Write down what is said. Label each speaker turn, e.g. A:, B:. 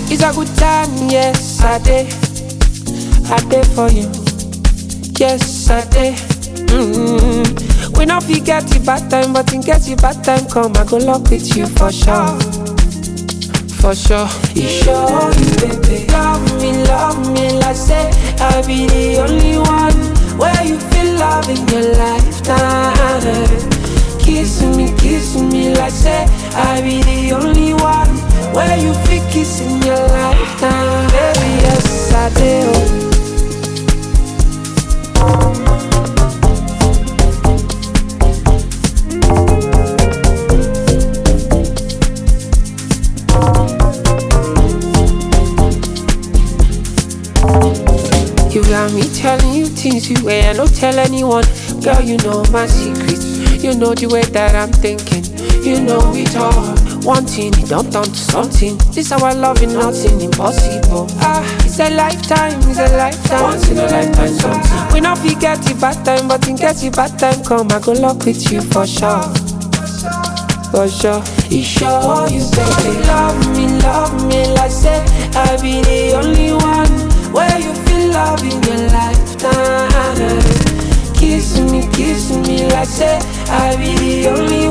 A: It's a good time, yes, I did for you. Yes, I did. We not forget the bad time, but in case the bad time come, I go lock with you for sure. For sure. You sure you baby love me like say I be the only one where you feel love in your lifetime. Kissing me like say I be the only one where you feel kiss in your lifetime. Baby, yes I do. You got me telling you things you way I don't tell anyone. Girl, you know my secrets. You know the way that I'm thinking. You know it all. One thing, it don't turn to something. This our love is nothing impossible. It's a lifetime, it's a lifetime. Once in a lifetime something. We not forget the bad time, but in case the bad time come, I go lock with you for sure. For sure. You sure you baby love me like say I be the only one where you feel love in your lifetime. Kissing me like say I be the only